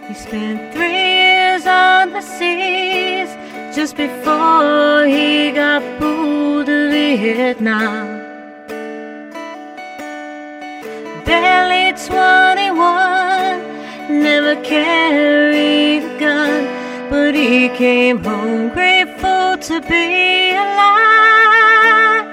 He spent 3 years on the seas just before he got pulled to Vietnam. Barely 21, never carried a gun, but he came home grateful to be alive.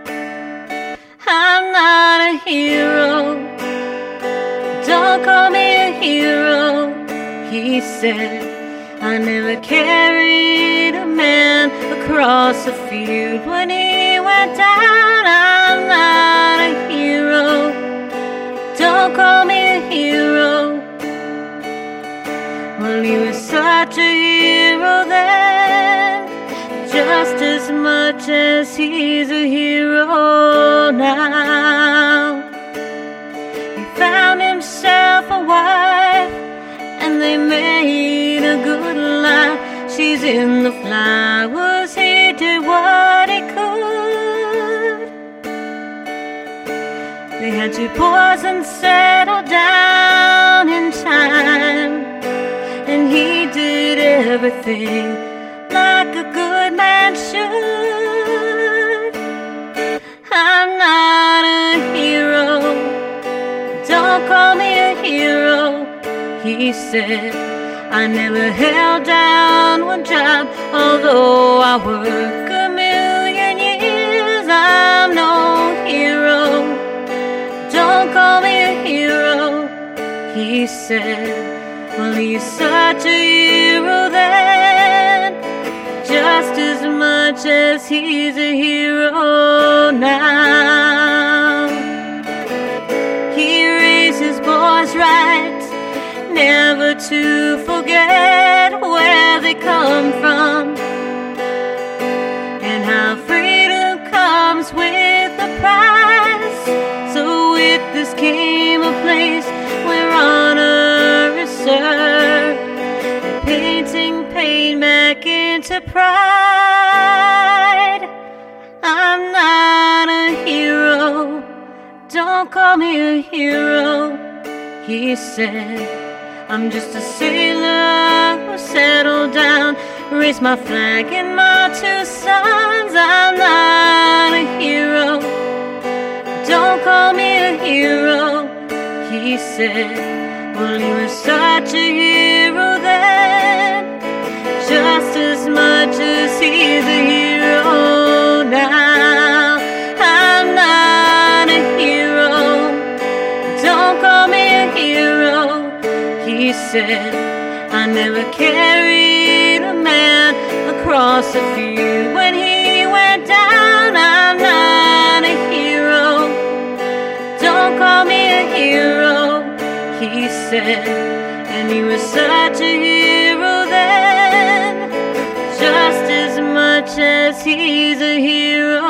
I'm not a hero, don't call me a hero, he said. I never carried a man across the field when he went down. I'm not a hero, don't call me a hero. Well, he was such a hero then, just as much as he's a hero now. He found himself a wife, and they made a good life. She's in the flowers, he did what he could. They had 2 boys and settled down in time, and he did everything like a good man should. I'm not a hero, don't call me a hero, he said. I never held down one job, although I work a million years. I'm no hero, don't call me a hero, he said. Well, he's such a hero then, just as much as he's a hero now. He raised his boys right, never to forget where they come from, and how freedom comes with a price. So with this came a place where honor is served, and painting pain back into pride. I'm not a hero, don't call me a hero, he said. I'm just a sailor who settled down, raised my flag and my 2 sons. I'm not a hero, don't call me a hero, he said. Well, he was such a hero then, just as much as he's a hero now. I'm not a hero, don't call me a hero, he said. I never carried a man across the field when he went down. I'm not a hero, don't call me a hero, he said. And he was such a hero then, just as much as he's a hero